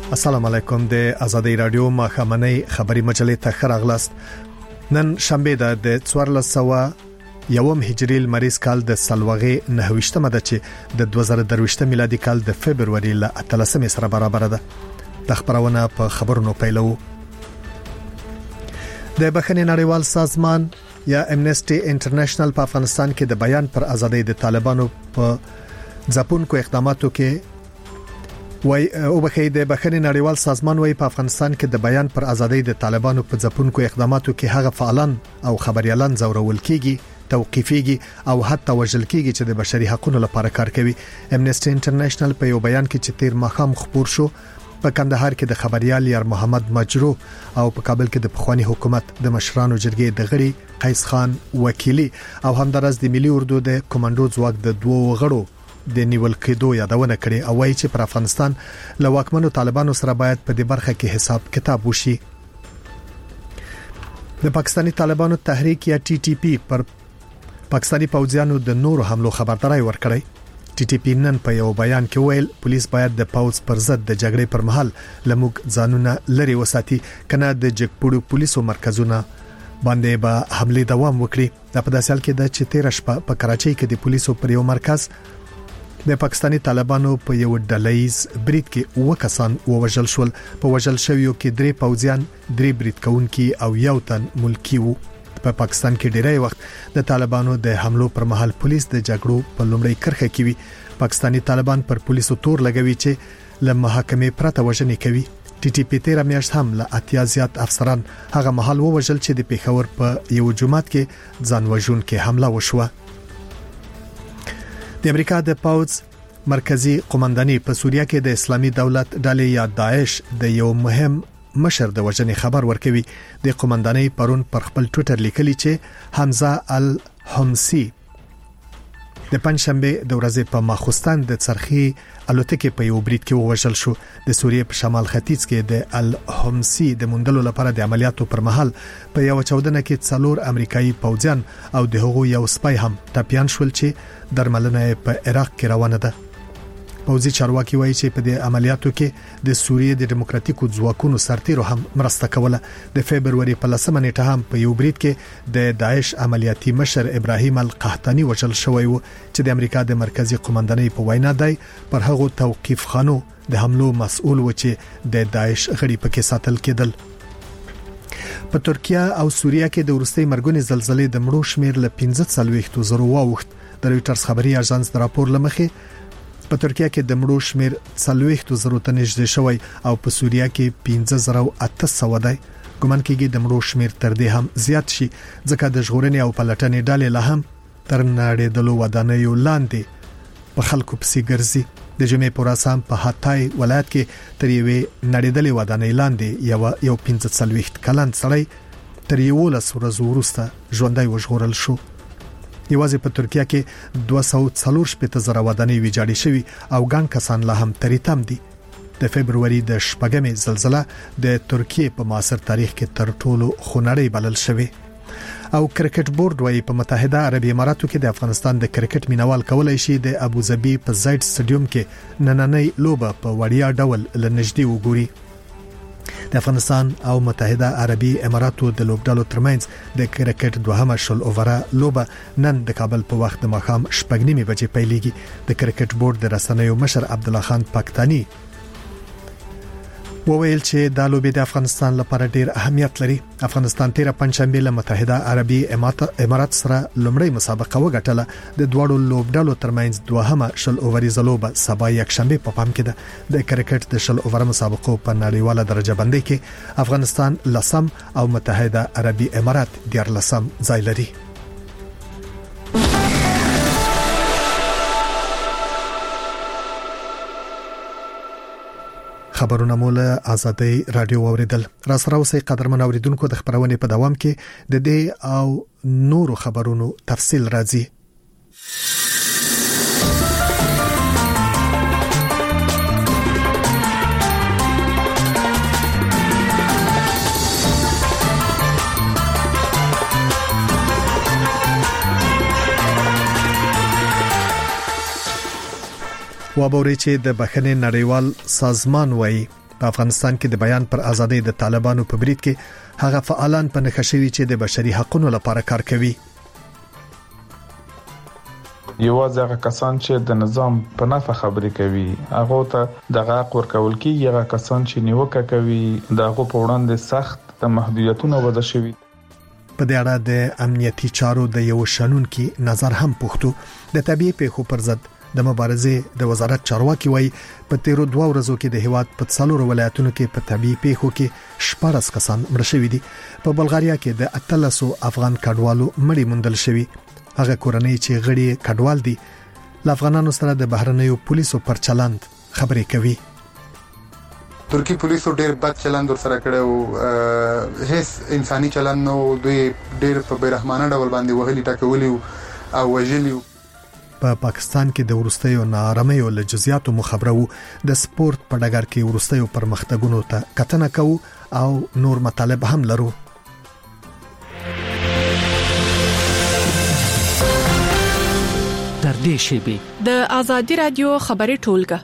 السلام علیکم د ازادي رادیو مخامنۍ خبري مجلې ته خراغلاست. نن شنبه د 1401 هجری المریض کال د سلوغه 9مه ده چې د 2023 میلادي کال د فبرवरी ل 13 سره برابر ده. د خبرونه په خبرونو پیلو. د بخښنې نړیوال سازمان یا امنیسټي انټرنیشنل په افغانستان کې د بیان پر ازادۍ د طالبانو په ځپونکو اقداماتو کې وای او بخې د بخښنې نړیوال سازمان وای په افغانستان کې د بیان پر ازادۍ د طالبانو په ځپونکو اقداماتو کې هغه فعالان او خبريالان زورول کیږي، توقيفيږي او حتی وژل کیږي چې د بشري حقوقو لپاره کار کوي. امنیسټي انټرنیشنل په یو بیان کې چې تیر مخام خبر شو په کندهار کې د خبريال یار محمد مجرو او په کابل کې د پخوانی حکومت د مشرانو جرګې د غړي قیس خان وکیلی او همدارس د ملي اردو د کمانډو ځواک د دوه غړو د نیول کېدو یادونه کړې او وايي چې پر افغانستان له واکمنو طالبانو سره باید په دې برخه کې حساب کتاب وشي. د پاکستاني طالبانو تحریک یا ټي ټي پی پر پاکستاني پوځیانو د نورو حملو خبرداري ورکړې. ټي ټي پی نن په یو بیان کې ویل پولیس باید د پوځ پر ضد د جګړې پر مهال لموږ ځانونه لري وساتي کنه د جګپوړو پولیسو مرکزونه باندې به حمله دوام وکړي. د په داسې حال کې د 13 شپه په کراچۍ کې د پولیسو پر یو مرکز د پاکستاني طالبانو په یو ډلهیز برید کې وکسان ووژل شول. په وژل شویو کې 3 پوځیان، 3 برید کوونکي او یو تن ملکی وو. په پاکستان کې ډیری وخت د طالبانو د حملو پر مهال پولیس د جګړو په لومړی کرخه کې وي. پاکستاني طالبان پر پولیسو تور لګوي چې له محاکمې پرته وژنې کوي. ټي ټي پی 13 میاشت هم له اتیا زیات افسران هغه مهال ووژل چې د پیښور په یو جماعت کې ځان وژون کې حمله وشوه. د امریکا د پوځ مرکزی قومنداني په سوریه کې د اسلامي دولت ډلې یا داعش د یو مهم مشر د وژنې خبر ورکوي. د قومنداني پرون پر خپل ټوئیټر لیکلي چې حمزه الحمصي د پنځشنبه د ورځې په ماخوستان د څرخي الوتکې په یو برید کې وژل شو. د سوریې په شمال ختیځ کې د الحمصي د موندلو لپاره د عملیاتو پر مهال په یو چاودنه کې 4 امریکایي پوځیان او د هغو یو سپای هم ټپيان شول چې درملنه په عراق کې روانه ده. پوځي چارواکي وایي چې په دې عملیاتو کې د سوریې د دیموکراتیکو ځواکونو سرتیرو هم مرسته کوله. د فبرवरी په 10 نیټه هم په یو برید کې د داعش عملیاتي مشر ابراهیم القحطاني وژل شوی و چې د امریکا د مرکزی قومندانۍ په وینا دی پر هغه توقيف خانو د حملو مسؤل و چې د داعش غړي پکې ساتل کېدل. په ترکیه او سوریه کې د ورستۍ مرګونی زلزلې د مړو شمیر له 15,000 واوښت. د رويټرز خبري اژانس د راپور لمخې په ترکیه کې د مړو شمیر 40,000 ته نږدې شوی او په سوریه کې 15,800 دی. ګومان کېږي د مړو شمیر تر دې هم زیات شي ځکه د ژغورنې او پلټنې ډلې له هم تر نړیدلو ودانیو لاندې په خلکو پسې ګرځي. د جمعې پر ورځ په هاتای ولایت کې تر یوې نړیدلې ودانۍ لاندې یو 45 کلن سړی تر 11 ورځې وروسته ژوندۍ وژغورل شو. یوازې په ترکیه کې 240,000 ودانۍ ویجاړې شوې او ګڼ کسان لا هم تریتم دي. د فبرवरी د شپږمې زلزلہ د ترکیه په معاصر تاریخ کې تر ټولو خونړۍ بلل شوې. او کرکټ بورډ وايي په متحده عربي اماراتو کې د افغانستان د کرکټ مینوال کولای شي د ابوظبي په زاید سټډیوم کې نننۍ لوبه په وړیا ډول لنږدې وګوري. د افغانستان او متحده عربي اماراتو د لوبډالو ترمنځ د کرکټ دوهمه شل اووره لوبه نن د کابل په وخت د ماښام 8:30 بجې پیلېږي. د کرکټ بورډ د رسنیو مشر عبد الله خان پاکستاني وویل چې دا لوبه د افغانستان لپاره ډیر اهمیت لري. افغانستان 13 پنځشنبه له متحده عربي امارات سره لومړی مسابقه وګټله. د دوړو لوبډالو ترمنځ دوهمه شل اووري لوبه سبا یکشنبه په پام کې ده. د کرکټ د شل اوور مسابقو په نړیواله درجه بندۍ کې افغانستان لسم او متحده عربي امارات 14 ځای لري. خبرونه مولا ازادي رادیو اوریدل. را سره اوسې قدرمن اوریدونکو د خبرونه په دوام کې د دې او نورو خبرونو تفصیل راځي. وابوري چې د بخښنې نړیوال سازمان وایي په افغانستان کې د بیان پر ازادۍ د طالبانو په برید کې هغه فعالان په نخښوي چې د بشري حقوقو لپاره کار کوي. یوازې هغه کسان چې د نظام په نفع خبرې کوي هغه ته د حق ورکول کیږي. هغه کسان چې نیوکه کوي دغه په وړاندې سخت محدودیتونه وضع شوي. په دې اړه د امنیتي چارو د یو شنونکي نظر هم پوښتو. د طبيعي پیښو پر ضد د مبارزې د وزارت چارواکي وایي په تیرو 2 ورځو کې د هیواد په 4 ولایتونو کې په طبيعي پیښو کې 14 کسان مړ شوي دي. په بلغاریا کې د 1300 افغان کډوالو مړي موندل شوي. هغه کورنۍ چې غړي کډوال دي ل افغانانو سره د بهرنیو پولیسو پر چلند خبرې کوي. ترکی پولیسو ډېر بد چلند ورسره کړو، هیڅ انساني چلند نو، دوی ډېر په بیرحمانه ډول باندې وهلي ټاکولي او وژلي. په پاکستان کې د ورستیو نارامیو له جزئیاتو مخبرو د سپورت په ډګر کې ورستیو پرمختګونو ته کتنه کوو او نور مطالب هم لرو. در دې شیبه د ازادي رادیو خبري ټولګه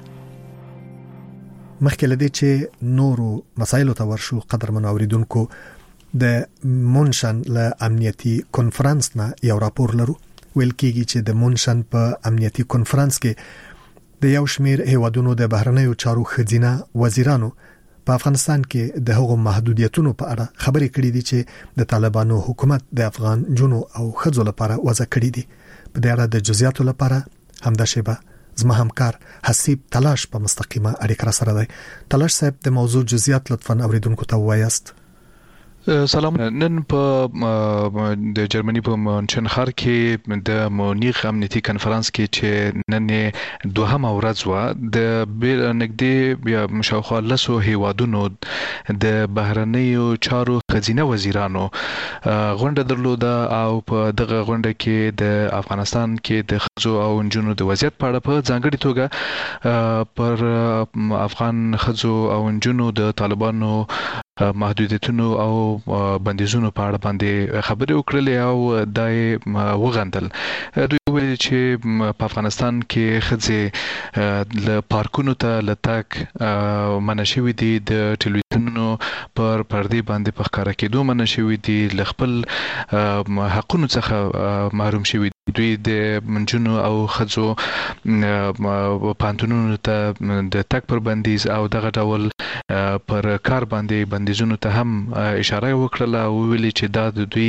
مخکې لدی چې نورو مسایلو ته ورشو. قدرمن اوریدونکو د مونشن له امنیتي کانفرنس نه یو راپور لرو. ویل کېږي چې د مونشن په امنیتي کانفرنس کې د یو شمیر هیوادونو د بهرنیو چارو خزینه وزیرانو په افغانستان کې د هغو محدودیتونو په اړه خبرې کړې دي چې د طالبانو حکومت د افغان جنو او خځو لپاره وضع کړې دي. په دې اړه د جزئیاتو لپاره همدا شیبه زما همکار حسیب تلاش په مستقیمه اړیکه را سره دی. تلاش صاحب د موضوع جزئیات لطفاً اوریدونکو ته ووایاست. سلام. نن په د جرمني په مونشن ښار کې د مونیخ امنیتي کانفرنس کې چې نن دوهمه ورځ و د بیل نګدي بیا مشاوخه لسو هیوادونو د بهرنیو چارو خزینه وزیرانو غونډه درلوده او په دغه غونډه کې د افغانستان کې د خزو او انجونو د وضعیت په اړه په ځانګړي توګه پر افغان خزو او انجونو د طالبانو محدودیتونو او بندیزونو په اړه باندې خبرې وکړلې او دای وغندل. دوی ویل چې په افغانستان کې خځې له پارکونو ته لټاک منشوي دي، د ټلویزیونونو پر پردې باندې په ښکارا کېدو منشوي دي، ل خپل حقونو څخه محروم شوي دي. دوی د منجونو او خځو پانتونونو ته د تک پر بندیز او دغه ډول پر کار باندې بندیزونو ته هم اشاره وکړه او ویلي چې دا د دوی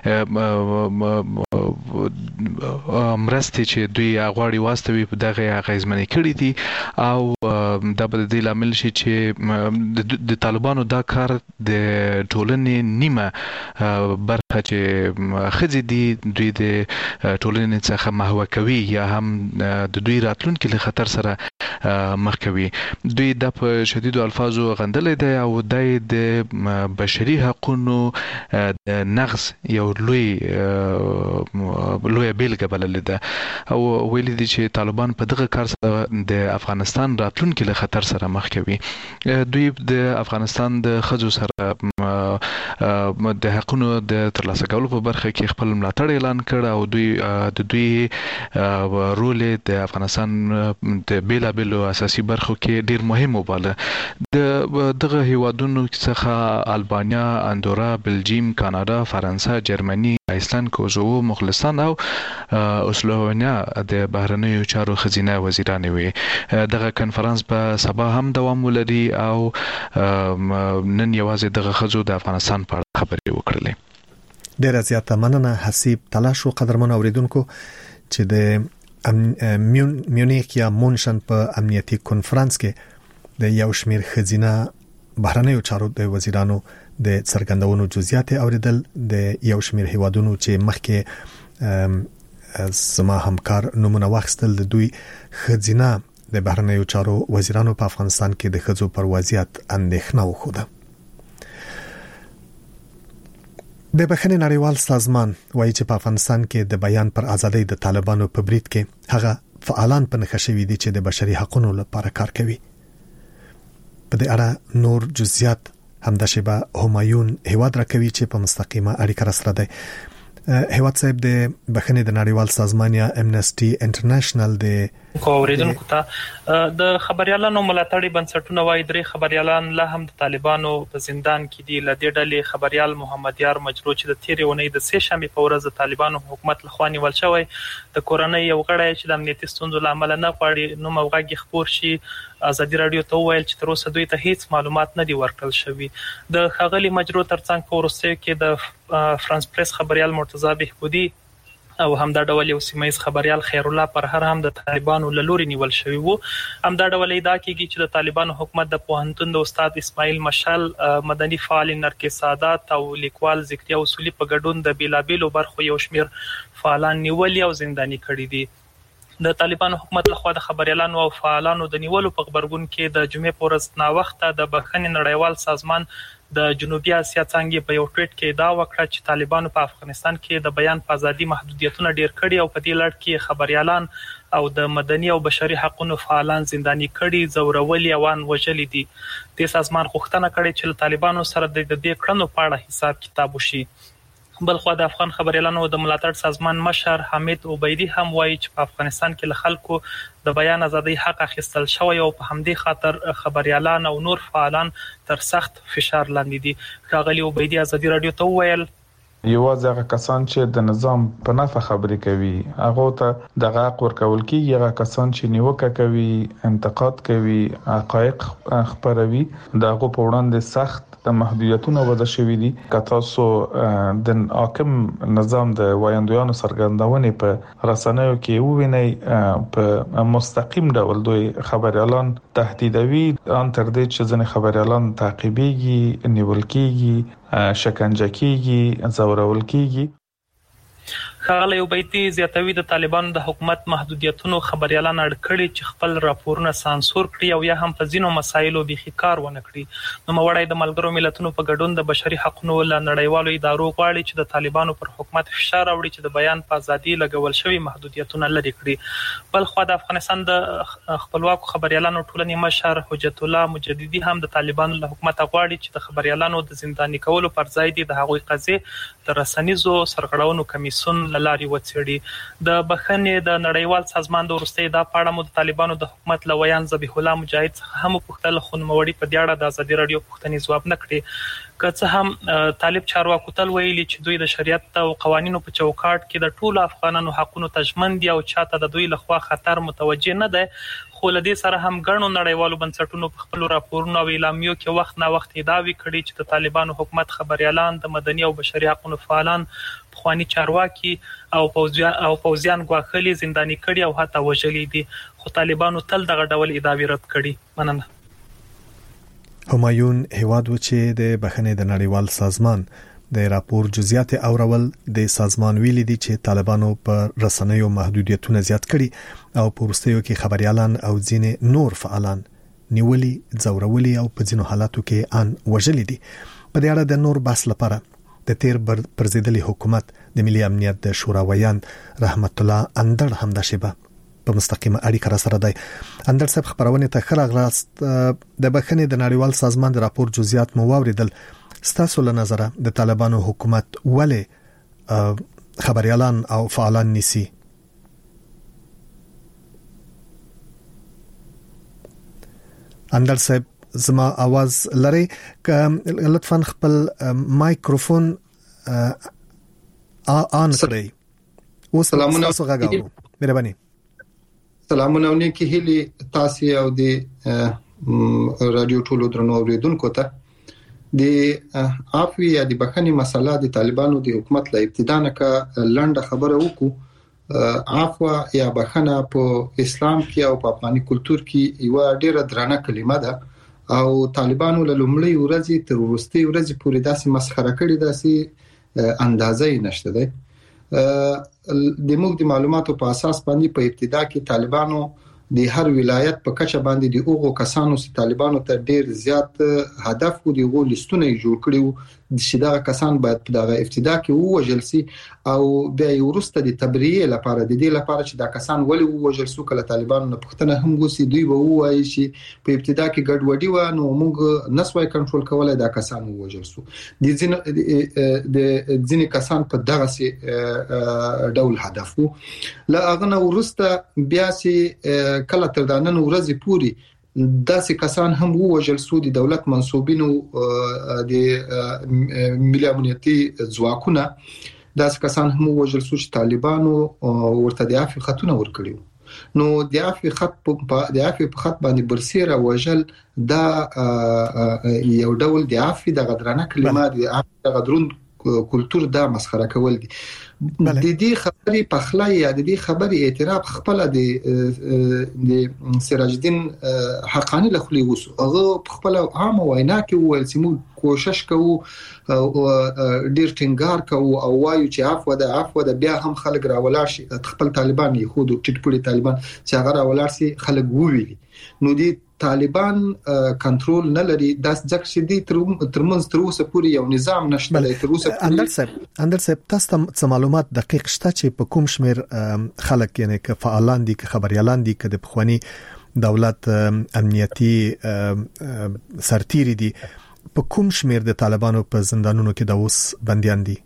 مرستې چې دوی غواړي واستوي په دغه غیزمنې کړې دي او دا به د لامل شي چې د طالبانو دا کار د ټولنې نیمه برخه چې خځې دي دوی د ټولنې څخه محو کوي یا هم د دوی راتلونکي له خطر سره مخ کوي. دوی د په شدیدو الفاظو غندلې ده او د بشري حقوقو د نقض یو لوی بیلګه بللې ده او ویلي دي چې طالبان په دغه کار سره د افغانستان راتلونکي له خطر سره مخ کوي. دوی د افغانستان د خځو سره د حقوقو د ترلاسه کولو په برخه کې خپل ملاتړ اعلان کړ او دوی رول د افغانستان د بیلابلو اساسي برخو کې ډیر مهم وباله. دغه هیوادونو څخه البانیا، اندورا، بلجیم، کاناډا، فرانسه، جرمني، ایسلند، کوزوو، مغولستان او اوسلوونیا د بهرنیو چارو خزینه وزیران وي. دغه کانفرنس په سبا هم دوام ولري او نن یوازې دغه خزو د افغانستان په اړه خبرې وکړلې. ډیره زیاته مننه حسیب تلاش او قدرمن اوریدونکو چې د میونیخ یا مونشن په امنیتي کانفرنس کې د یو شمیر خزینه بهرنیو چارو د وزیرانو د څرګندونو جزئیات اوریدل. د یو شمیر هیوادونو چې مخکې زما همکار نمونه واخیستل د دوی خزینه د بهرنیو چارو وزیرانو په افغانستان کې د خځو پر وضعیت اندېښنه وښوده. د بخښنې نړیوال سازمان وایي چې په افغانستان کې د بیان پر ازادۍ د طالبانو په برید کې هغه فعالان په نخښوي دي چې د بشري حقوقو لپاره کار کوي. په دې اړه نور جزئیات همدا شیبه همایون هیواد راکوي چې په مستقیمه اړیکه را سره دی. هیواد صاحب د بخښنې د نړیوال سازمان یا امنسټي انټرنیشنل د کوریدونکو ته د خبريالانو ملاتړي بنسټونه وايي درې خبريالان لا هم د طالبانو په زندان کې دي. لدې ډلې خبريال محمد یار مجروح چې د تیرې ونې د سه شنبه په ورځ د طالبانو حکومت لخوا نیول شوی د کورنۍ یو غړی چې د امنیتي ستونزو لامل نه غواړي نو موغه خبر شي ازادي رادیو ته ویل چې تر اوسه دوی ته هیڅ معلومات نه دي ورکړل شوی. د خغلی مجروح ترڅنګ په ورسته کې د فرانس پریس خبريال مرتضی بهبودی او همدا ډول یو سیمایز خبريال خیر الله پر هر هم د طالبانو لوري نیول شوی وو. همدا ډول دا کیږي چې د طالبانو حکومت د پوهنتون د استاد اسماعیل مشال مدني فعال نرکس سادات او لیکوال ذکریا اصولي په ګډون د بیلابیلو برخو یو شمیر فعالان نیول او زنداني کړي دي. د طالبانو حکومت لخوا د خبريالانو او فعالانو د نیولو په خبرګون کې د جمعې په ورځ نا وخت د بخښنې نړیوال سازمان د جنوبي اسیا څنګه په یو ټویټ کې دا وکړه چې طالبانو په افغانستان کې د بیان په ازادي محدودیتونه ډیر کړي او په دې لړ کې خبريالان او د مدني او بشري حقوقو فعالان زنداني کړي زورولي او ان وجلي دي. د سازمان غوښتنه کړې چې طالبانو سره د دې کړنو په اړه حساب کتاب وشي. بلخو د افغان خبريالانو د ملاتړ سازمان مشر حمید عبیدی هم وایي چې په افغانستان کې له خلکو د بیان ازادي حق اخیستل شوی او په همدې خاطر خبريالان او نور فعالان تر سخت فشار لاندې دي. ښاغلي عبیدی ازادي رادیو ته ویل یوازې هغه کسان چې د نظام په نفع خبرې کوي هغه ته د حق ورکول کیږي. هغه کسان چې نیوکه کوي انتقاد کوي حقایق خبروي دغه په وړاندې سخت محدودیتونه وضع شوې دي. که تاسو د حاکم نظام د وایندویانو سرګردونې په رسنیو کې ووینئ په مستقیم ډول دوی خبريالان تهدیدوي ان تر دې چې ځنې خبريالان تعقیبېږي نیول کېږي شکنجه کېږي زورول کېږي. ښاغلی عبیدی زیاتوي د طالبانو د حکومت محدودیتونو خبريالان اړ کړي چې خپل راپورونه سانسور کړي او یا هم په ځینو مسایلو بيخي کار ونه کړي. نو موړی د ملګرو ملتونو په ګډون د بشري حقوقو له نړیوالو ادارو غواړي چې د طالبانو پر حکومت فشار راوړي چې د بیان په ازادي لګول شوی محدودیتونه لري کړي. بل خو د افغانستان د خپلواکو خبريالانو ټولنې مشر حجت الله مجددي هم د طالبانو له حکومت غواړي چې د خبريالانو د زنداني کولو پر ځای د هغوی قضیه د رسنیزو سرغړونو کمیسیون لاري وڅېړي. د بخښنې د نړیوال سازمان د ورستۍ دا پاړه مو د طالبانو د حکومت لویان ذبیح الله مجاهد څخه هم پوښتل خو نوموړي په دې اړه د ازادي رادیو پوښتنې ځواب نه کړي. که څه هم طالب چارواکو تل ویلي چې دوی د شریعت او قوانینو په چوکاټ کې د ټولو افغانانو حقوقو ته ژمن دي او چاته د دوی لخوا خطر متوجه نه ده. خو له دې سره هم ګڼو نړیوالو بنسټونو په خپل راپورونو او اعلامیو کې وخت نه وخت داوی کړي چې د طالبانو حکومت خبريالان د مدني او بشري حقوقو فعالان پخوانی چارواکي او پوځیان غواخلي زنداني کړي او حتی وژلي دي. خو طالبانو تل دغه ډول ادعاوې رد کړي. مننه. همایون هیواد و چې د بخښنې د نړیوال سازمان د راپور جزئیات اورول د سازمان ویلي دي چې طالبانو پر رسنیو محدودیتونه زیات کړي او په وروستیو کې خبريالان او ځینې نور فعالان نیولي زورولي او په ځینو حالاتو کې ان وژلي دي. په دې اړه د نور بحث لپاره د تیر پرزیدلي حکومت د ملي امنیت د شوراویان رحمت الله اندړ همدا شیبه په مستقیمه اړیکه را سره دی. اندړ صاحب خبرونه ته خلاغراست د بخښنې د نړیوال سازمان د راپور جزئیات مو واوریدل. ستاسو له نظره د طالبانو حکومت ولې خبريالان او فعالان نیسي؟ اندر صاحب زما आवाज لري ک لطفا خپل مایکروفون آن کړئ. سلامونه تاسو غاغو مهرباني. سلامونه نیکی هلي تاسو او د رادیو ټولو درنو اوریدونکو ته د عفوي یا د بخښنې مسله د طالبانو د حکومت له ابتدا نه کا لنډه خبره وکړو. عفو یا بخښنه په اسلام کې او په افغاني کلچر کې یو ډیره درنه کلمه ده او طالبانو له لومړۍ ورځې تر وروستۍ ورځې پورې داسې مسخره کړې داسې اندازې نشته ده. د موږ د معلوماتو په اساس باندې په ابتدا کې طالبانو د هر ولایت په کچه باندې د اوغو کسانو چې طالبانو ته ډیر زیات هدف او د اوغو لیستونه جوړ کړیو چې دا کسان باید په دغه ابتدا کې ووجل سي او بیا ورسته د تبرئه لپاره د دې لپاره چې دا کسان ولې ووجل سو کله طالبانو نه پښتنه هم وسی دوی به وایي چې په ابتدا کې ګډوډي و نو موږ نسوای کنټرول کولای دا کسان ووجل سو د ځینې کسان په دغه سي ډول هدفو لا اغنه ورسته بیا سي کله تر دانن ورځې پوری داسې کسان هم ووجل سو د دولت منسوبینو د ملي امنیتي ځواکونه داسې کسان هم ووجل سو چې طالبانو ورته د عفو خطونه ورکړي نو د عفو خط په خط باندې برسيره وجل دا یو ډول د عفو د غدرانه کلمات د عفو د غدرون کلچر دا مسخره کول دي د دې خبرې په خلا یا د دې خبرې اعتراف خپل د سراج الدین حقانی له خلی وسو هغه خپل عام وینا کې ویل چې موږ کوشش کوو ډیر ټینګار کوو او وایو چې عفو د بیا هم خلک راولار شي خپل طالبان یې خود ټټپړي طالبان چې هغه راولار شي خلک وویلي نو دي طالبان کنټرول نه لري داس ځکه چې دي ترمنځ تر اوسه پورې یو نظام نشته تر اوسه اندر صاحب تاسو معلومات دقیق شته چې په کوم شمیر خلک یعنی ک فعالان دي ک خبريالان دي ک د بخوانی دولت امنیتي سرتيري دي په کوم شمیر د طالبانو په زندانونو کې د اوس بنديان دي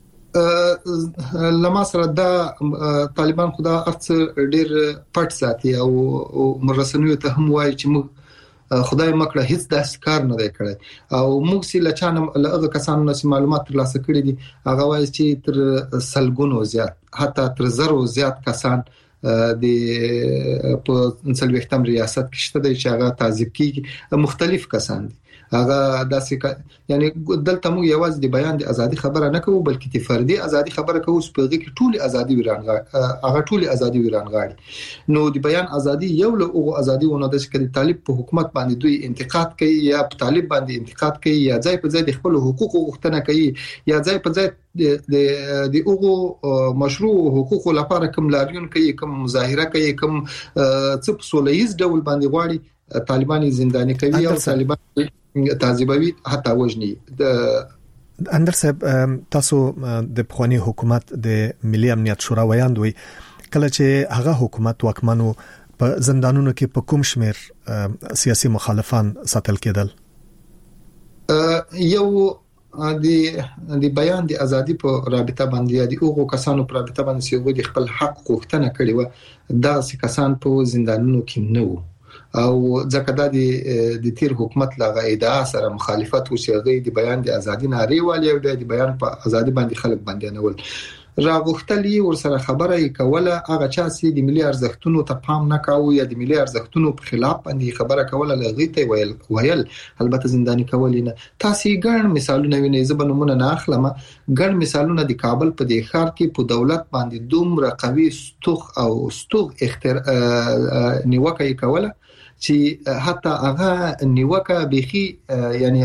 لما سره دا طالبان خدا ارڅ ډیر پټ ساتي او مرسنوي ته هم وایي چې موږ خدای مکړه هیڅ داس کار نه دی کړی او موږ سي لچانه لغه کسانو نس معلومات ترلاسه کړي دي هغه وایي چې تر سلګونو زیات حتی تر زرو زیات کسان د په سلوختم ریاست کې شته چې هغه تعذيب کیږي مختلف کسان دي هغه داسې یعنی دلته موږ یوازې د بیان د ازادي خبره نه کوو بلکې د فردي ازادي خبره کوو سپېږي کې ټولي ازادي ویران غاړي نو د بیان ازادي یو له او ازادي ونه د چې طالب په حکومت باندې دوی انتقاد کوي یا په طالب باندې انتقاد کوي یا ځای په ځای د خپل حقوق غوښتنه کوي یا ځای په ځای د اوغو مشروع حقوق لپاره کوم لاریون کوي کوم مظاهره کوي کوم څه په سولهیز ډول باندې غواړي طالبان زنداني کوي او طالبان تعذيبوي حتی وجني اندر صاحب تاسو د بخوانی حکومت د ملي امنیت شورا ویاندوي کله چې هغه حکومت واکمنو په زندانونو کې په کوم شمیر سیاسي مخالفان ساتل کېدل یو د بیان د ازادي په رابطه باندې د اوغو کسانو په رابطه باندې چې د خپل حق غوښتنه کړې و دا کسان په زندانونو کې نه وو او ځکه د تیر حکومت لاغه ادعا سره مخالفت وشيغي د بیان د ازادي ناري والی او د بیان په ازادي باندې خلک باندېنول راغختلی ورسره خبره کوله هغه چا چې د ملي ارزښتونو ته پام نه کاوه یا د ملي ارزښتونو په خلاف باندې خبره کوله لغیته ویل البته زنداني کول نه تاسو ګڼ مثالونه وینئ زبر نمونه نه اخلم ګڼ مثالونه د کابل په د ښار کې په دولت باندې دومره قوي ستوغ نیوکه کوله چې حتی هغه نیوکه بيخي یعنی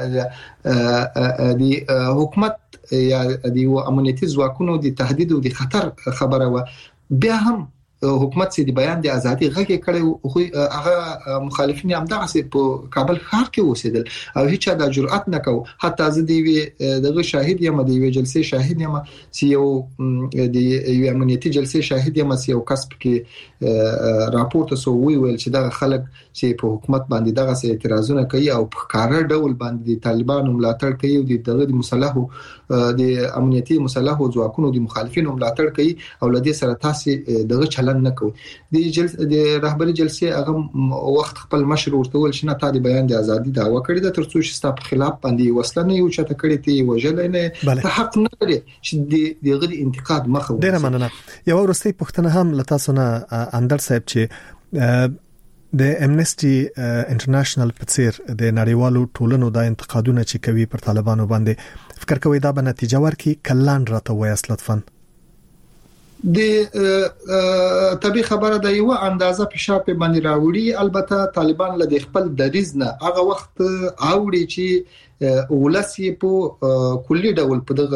د حکومت یا د امنیتي ځواکونو د تهدید او د خطر خبره و بیا هم حکومت چې د بیان د ازادي غږی کړي خو هغه مخالفین هم دغه په کابل ښار کې اوسېدل او هیڅ د جرأت نه کو حتی ځدی دغه شاهد یم د یو جلسې شاهد یم چې یو د یو امنیتي جلسې شاهد یم چې یو کس کې راپورټ سو ویل چې دغه خلک چې په حکومت باندې دغه اعتراضونه کوي او په کار ډول باندې طالبانو ملاتړ کوي او دغه مسلحو د امنیتي مسلحو ځواکونو د مخالفینو ملاتړ کوي او لدې سره تاسو دغه چلن نه کوي د رهبری جلسې هغه وخت خپل مشر ورته ول چې نه تا د بیان د ازادي دعوه کړې ده ترڅو چې ستاسو په خلاف باندې وسله نه یو چاته کړې ته وجل نه ته حق نه لري چې دغه انتقاد مخه ډیره مننه یو ورستي پښتنه هم لتا سونه اندر صاحب چې د امنستي انټرنیشنل په څیر د نړیوالو ټولنو د انتقادونو چې کوي پر طالبانو باندې فکر کوي دا به نتیجه ورکړي کلان راته وایي لطفا د طبي خبره د یو اندازه په شاپه باندې راوړي البته طالبان له خپل دریز نه هغه وخت اوړي چې ولسی په کلی ډول په دغه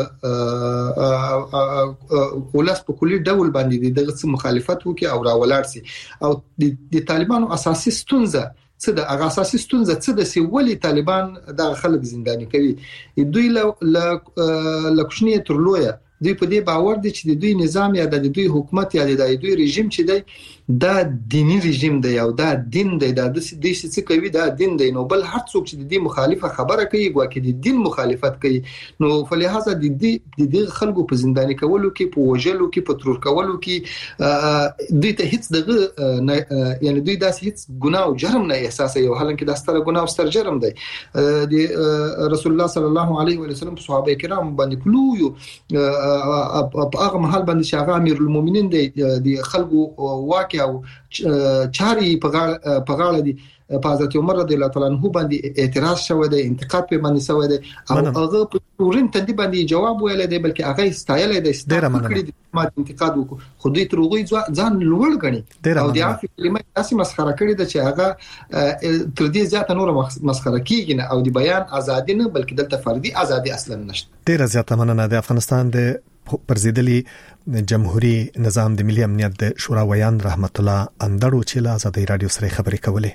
ولس په کلی ډول باندې دغه مخالفت وکي او راولار سي او د طالبانو اساسي ستونزه څه د اساسي ستونزه څه د سیولي طالبان د خلک زنداني کوي دوی له کوشنی تر لویه دوی په دې باور دي چې د دوی نظام یا د دوی حکومت یا د دوی رژیم چې دی دا دینی رژیم دی او دا دین دی دا د دې څه کوي دا دین دی نو بل هر څوک چې د دې مخالفه خبره کوي ګواکې د دین مخالفت کوي نو فلهذا د دې خلکو په زنداني کولو کې په وژلو کې په ترور کولو کې دوی ته هیڅ دغه یعنی دوی داسې هیڅ ګناه او جرم نه احساس یو حالانکه دا ستر ګناه او ستر جرم دی د رسول الله صلی الله علیه و سلم صحابه کرام باندې کلو په هغه محل باندې چې هغه امیر المؤمنین دی خلکو واقع او چاري په غاړه دي په حضرت عمر رضی الله تعالی عنہ باندې اعتراض شوی دی انتقاد په باندې شوی دی او هغه په تورین تندي باندې جواب ویل دی بلکې هغه استایل دی ستاسو انتقاد وکړو خو دوی تروغي ځان لوړ غني او د عفو کلمه تاسو مسخره کړی دی چې هغه تر دې زیاته نور مسخره کیږي نه او د بیان ازادي نه بلکې دلته فردي ازادي اصلا نشته ډیر زیاته مننه د افغانستان د پرزیدلی جمهوریت نظام د ملي امنیت د شورا ویان رحمت الله اندړو چې له ازادي رادیو سره خبرې کولې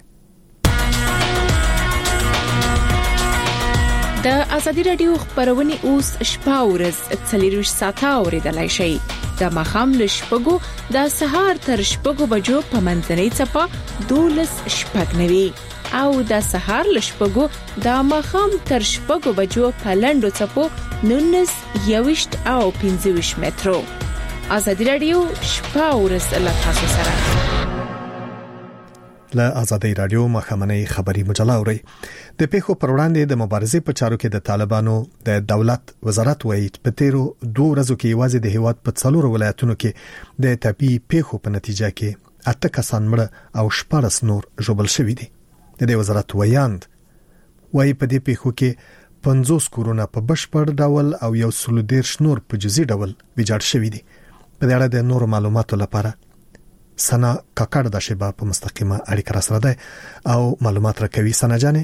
د ازادي رادیو خبرونه اوس شپه ورځ 24 ساعته اوریدلای شئ د مخام له شپږو د سهار تر شپږو بجو په منځنۍ چپه 12 شپږنوي او د سهار له شپږو د مخام تر شپږو بجو په لندو چپو 19 یوشت او 15 مترو ازادي رادیو شپه ورځ له تاسو سره له ازادي رادیو مخامنۍ خبري مجله اوري د پیښو پر وړاندې د مبارزې په چارو کې د طالبانو د دولت وزارت وایي په تیرو 2 ورځو کې یوازې د هیواد په 4 ولایتونو کې د طبي پیښو په نتیجه کې 8 کسان مړه او 14 نور ژوبل شوي دي د دې وزارت ویاند وایي په دې پیښو کې 50 کورونه په بشپړ ډول او 110 نور په جزئي ډول ویجاړ شوي دي په دې اړه د نور معلوماتو لپاره سنا کاکړ د شبا په مستقیمه اړیکه را سره ده او معلومات راکوي سنا جانې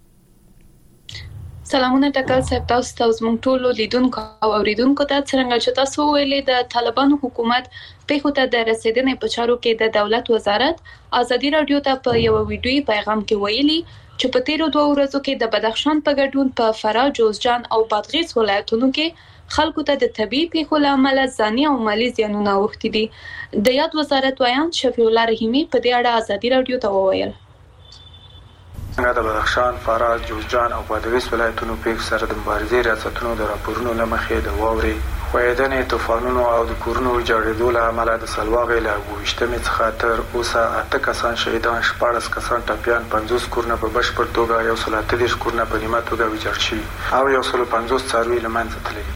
سلامونه ټکل صاحب تاسو زموږ ټولو لیدونکو او اوریدونکو ته څنګه چې تاسو ویلي د طالبانو حکومت پیښو ته د رسیدنې په چارو کې د دولت وزارت ازادي رادیو ته په یو ویډیوي پیغام کې ویلي چې په تیرو 2 ورځو کې د بدخشان په ګډون په فراه جوزجان او بادغیس ولایتونو کې خلکو ته د طبي پیښو لامل ځاني او مالی زیانونه اوښتي دي د یاد وزارت ویان شفیع الله رحیمی په دې اړه ازادي رادیو ته وویل څنګه د بدخشان فراه جوزجان او بادغیس ولایتونو پیښو سره د مبارزې ریاستونو د راپورونو لمخې د واورې خویدنې طوفانونو او د کورونو ویجاړېدو له امله د سلواغې له 28 څخه تر اوسه 8 کسان شهیدان 14 کسان ټپیان 50 کورونه په بشپړ توګه 130 کورونه په نیمه توګه ویجاړ شوي او 150 څاروي له منځه تللي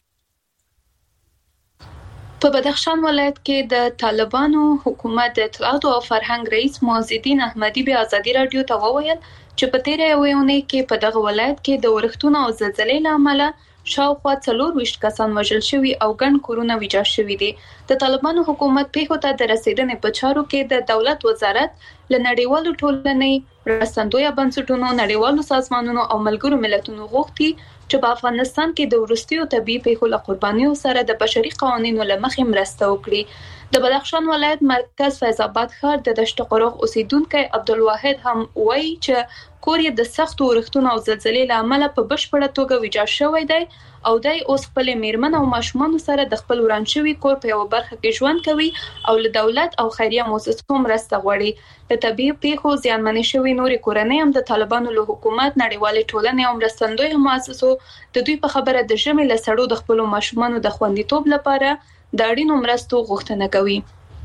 په بدخشان ولایت کې د طالبانو حکومت د اطلاعات او فرهنګ رئیس معز الدین احمدی به ازادي رادیو ته وویل چې په تیرې یوونۍ کې په دغه ولایت کې د ورښتونو او زلزلې لامل شاوخوا 24 کسان وژل شوي او ګڼ کورونه ویجاړ شوي دي د طالبانو حکومت پیښو ته د رسیدنې په چارو کې د دولت وزارت له نړیوالو ټولنې رسندوی بنسټونو نړیوالو سازمانونو او ملګرو ملتونو غوښتي چې په افغانستان کې د ورستیو طبي پیښو له قربانیو سره د بشري قوانینو له مخې مرسته وکړي د بدخشان ولایت مرکز فیض آباد ښار د دشت قرغ اوسیدونکو عبدالواحد هم وایي چې کور یې د سختو ورښتونو او زلزلې له امله په بشپړه توګه ویجاړ شوی دی او دای اوس خپل میرمن او ماشومان سره د خپل وران شوی کور په یو برخه کې ژوند کوي او له دولت او خیریه مؤسسو مرسته غواړي د طبي پیښو زیانمنې شوی نورې کورنۍ هم د طالبانو له حکومت نړیوالې ټولنې او مرستندوی مؤسسو د دوی په خبره د ژمي له سړو د خپل ماشومان د خوندیتوب لپاره د اړینو مرستو غوښتنه کوي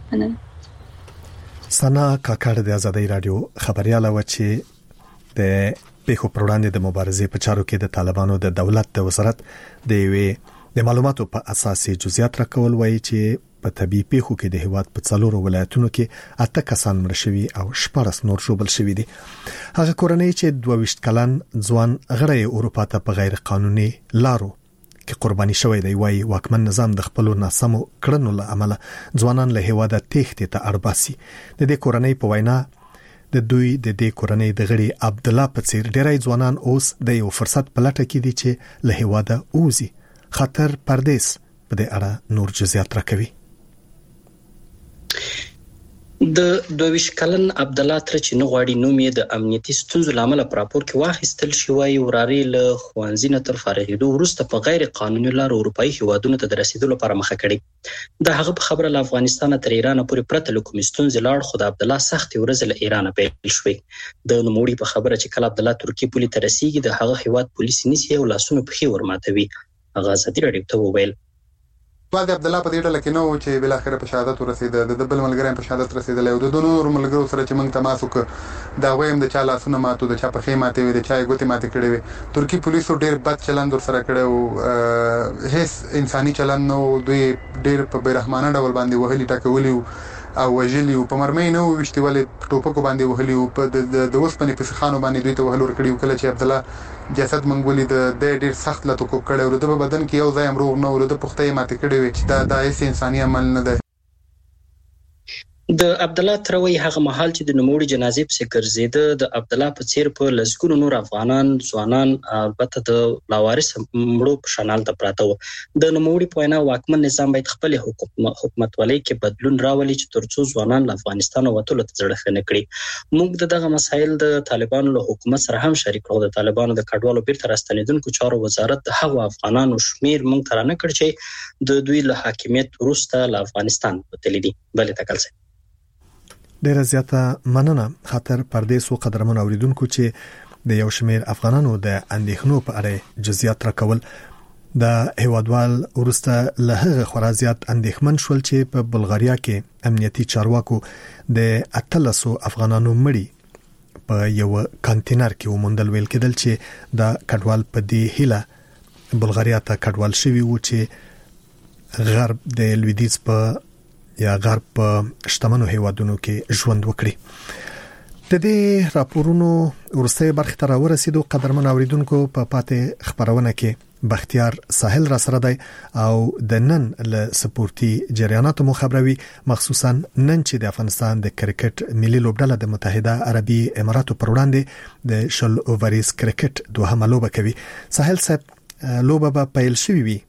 سنا کاکړ د ازادي رادیو خبرياله و چې د پیښو پر وړاندې د مبارزې په چارو کې د طالبانو د دولت د وزارت د معلوماتو په اساس جزئیات راکول وایي چې په طبي پیښو کې د هیواد په 4 ولایتونو کې 8 کسان مړ شوي او 14 نور ژوبل شوي دي هغه کورنۍ چې 22 کلن ځوان غړی اروپا ته په غیر قانوني لارو کې قرباني شوی دی وایي واکمن نظام د خپل ناسمو کړنو له امله ځوانان له هیواده تښتې ته اړباسي د دې کورنۍ په وینا د دوی د دې کورنۍ د غړي عبد الله په څیر ډیری ځوانان اوس د یو فرصت په لټه کې دي چې له هیواده اوزي خطر پردیس په دې اړه نور جزئیات راکوي د 22 کلن عبد الله تر چې نغواړي نوم یې د امنیتي ستونزو لامل پر راپور کې واخیستل شوی وای وراري له خوانزي نه تر فارغېدو وروسته په غیر قانوني لارو اروپאי هیوادونو ته د رسیدلو لپاره مخه کړې د هغه په خبره له افغانستان تر ایران پورې پرته له کوم ستونزې لاړ خو د عبد الله سخت ورځ له ایران پیل شوې د نوموړي په خبره چې کله عبد الله ترکی پولیس ته رسیدي د هغه هیواد پولیس نیسي او لاسونه په ورماتوي هغه ازادي راډیو ته وویل بعد عبد الله په دې ډله کې نو چې بل اخر په شهادت ورسید د بل ملګری په شهادت رسیدل او د دوه نور ملګرو سره چې موږ تماس وکړ دا وایم د چا لاسونه ماتو د چا په خې ماته وي د چا ګوتې ماته کړې وي ترکی پولیسو ډېر بد چلند سره کړو هیڅ انساني چلند نو دوی ډېر په بیرحمانه ډول باندې وهلي ټاکولي او وجلی او په مرمۍ نو وشتي ولې ټوپکو باندې وهلي او په د وسپنې په خانو باندې دوی ته وهلو ورکړي کله چې عبد الله جسد منګولي د ډېر سخت لته کو کړي او د بدن کې یو ځای امروغ نو د پختې ماته کړي وي چې دا هیڅ انساني عمل نه دی د عبد الله تروي هغه محل چې د نوموړي جنازې په ګرځیده د عبد الله په څیر په لسګونو نور افغانان ځوانان البته د لاوارث مړو په شانال ته پراته و د نوموړي په وینا واکمن نظام باید خپل حکومتولۍ کې بدلون راولي چې ترڅو ځوانان له افغانستان وټول ته ځړه خنه کړي موږ دغه مسایل د طالبانو له حکومت سره هم شریک کړو د طالبانو د کډوالو بیرته راستنیدونکو چارو وزارت د هغو افغانانو شمیر موږ تر نه کړ چې د دوی له حاکمیت وروسته له افغانستان وتلي دي بل تکل سي ډیره زیاته مننه خاطر پردیس او قدرمن اوریدونکو چې د یو شمیر افغانانو د اندېښنو په اړه جزئیات راکول د هیوادوال ورسته له هغه خورا زیات اندېښمن شول چې په بلغاریا کې امنیتي چارواکو د 1300 افغانانو مړي په یو کانټینر کې ومندل ویل کېدل چې د کډوال په دې هله بلغاریا ته کډوال شوی و چې غرب د لویدیځ په یا غرب په شتمنو هیوادونو کې ژوند وکړي د دې راپورونو ورسته برخه تر ورسېدو قدرمن اوریدونکو په پاتې خبرونه کې بختیار ساحل را سره دی او د نن له سپورتي جریاناتو مخابروي مخصوصا نن چې د افغانستان د کرکټ ملي لوبډله د متحده عربي اماراتو پر وړاندې د شل اوورز کرکټ دوهمه لوبه کوي ساحل صاحب لوبه به پیل شوې وي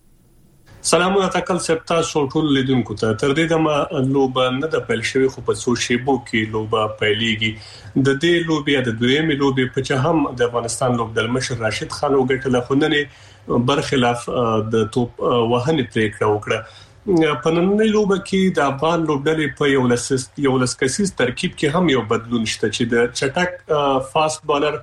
سلامونه تکل سپتا ټول لیدونکو ته تر دې دمه لوبه نه د پیل شوی خو په څو شیبو کې لوبه پیلېږي د دې لوبې د دویمې لوبې په چې هم د افغانستان لوبډل مشر راشد خان وګټله خو نن برخلاف د توپ وهنې پریکړه وکړه په نننۍ لوبه کې د افغان لوبډلې په یو لسکسیز ترکیب کې هم یو بدلون شته چې د چټک فاست بالر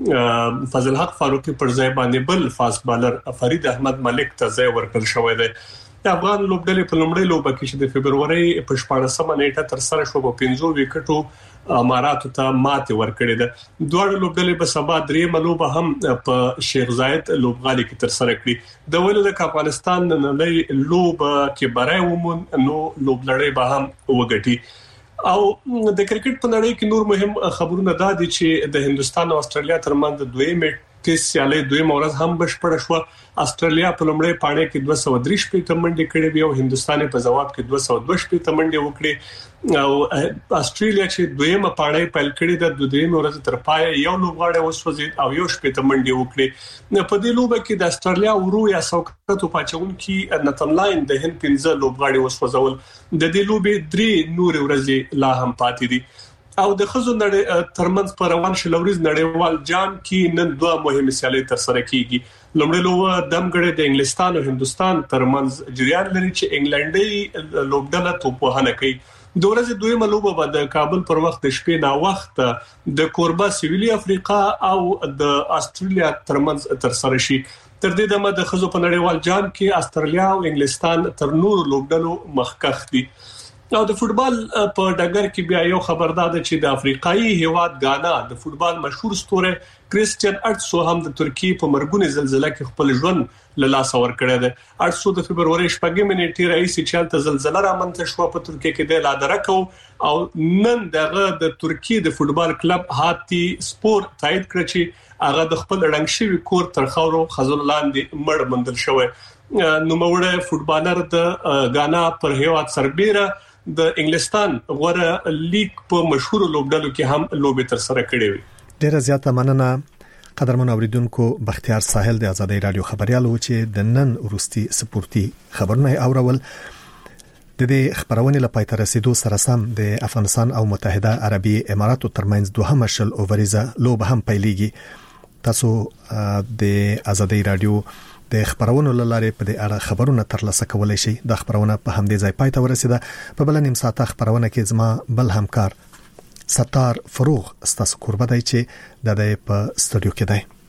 فضل حق فاروقي پر ځای باندې بل فاست بالر فرید احمد ملک ته ځای ورکړل شوی دی د افغان لوبډلې په لومړۍ لوبه کې چې د فبرवरी په 14مه نیټه تر سره شو په 15 وکټو اماراتو ته ماته ورکړې ده دوه لوبډلې په سبا درې لوبه هم په شیخ زاید لوبغالي کې تر سره کړې د ویل د افغانستان نړۍ لوبه کې برای ومن نو لوبلړې به هم وګټي او د کرکټ په نړۍ کې نور مهم خبرونه دا دي چې د هندستان او استرالیا ترمنځ د دویمه ټیسټ سیالي دویمه ورځ هم بشپړه شو استرالیا په لومړی پاڼه کې 203 منډې کړې وي او هندستان په جواب کې 202 منډې وکړې او استرالیا چې دویمه پاڼه پیل کړې د دویمه ورځ تر پای یو لوبغاړی وسوځید او یو شپږ منډې وکړې په دې لوبه کې د استرالیا ورو یا سوکټو پاچون کې نتن لاین د هند 15 لوبغاړي وسوځول د دې لوبې درې نور ورځې لا هم پاتې دي او د خزو نړۍ ترمنځ پر روان شلوريز نړیوال جام کې نن دوه مهمه سیالۍ تر سره کیږي لومړی لوبه دمګړې د انګلستان او هندستان ترمنځ جریان لري چې انګلندي لوبډله توپ وهنه کوي د ورځې دویمه لوبه به د کابل پر وخت د شپې نا وخت د کوربا سویلي افریقا او د استرالیا ترمنځ تر سره شي تر دې دمه د خزو په نړیوال جام کې استرالیا او انګلستان تر نور لوبډلو مخکخ دي او د فوتبال په ډګر کې بیا یو خبردار ده چې د افریقایي هیواد غانا د فوتبال مشهور ستوره کریسټیان اټسو هم د ترکیه په مرګونی زلزلہ کې خپل ژوند له لاس ور کړی دی اټسو د فبرवरी 8 نیټې رئیس چالت زلزلہ را منځ شو په ترکیه کې د لادرکو او نن دغه د ترکیه د فوتبال کلب هاتی سپور تایید کړ چې هغه د خپل رنګ شوی کور تر خاورو خزل لاندې مړ مندل شوی نو موږ فوتبالر د غانا پر هیواد سربیره د انګلستان غوړه لیگ په مشهور لوبډلو کې هم لوبې تر سره کړې وي ډیره زیاته مننه قدرمن اوریدونکو بختیار ساحل د آزادۍ رادیو خبريال و چې د نن ورستي سپورتي خبرونه اورول د دې خبرونه لپاره تر رسیدو سره سم د افغانستان او متحده عربی اماراتو ترمنځ دوهمه شل اووريزه لوب هم پیلېږي. تاسو د ازادي رادیو د خبرونو لاره په دې اړه خبرونه ترلاسه کولای شئ. د خبرونه په همدې ځای پای ته ورسیده. په بل نیم ساعت خبرونه کې زما بل همکار ستار فروغ ستاسو قربت دی چې د دې په استودیو کې دی.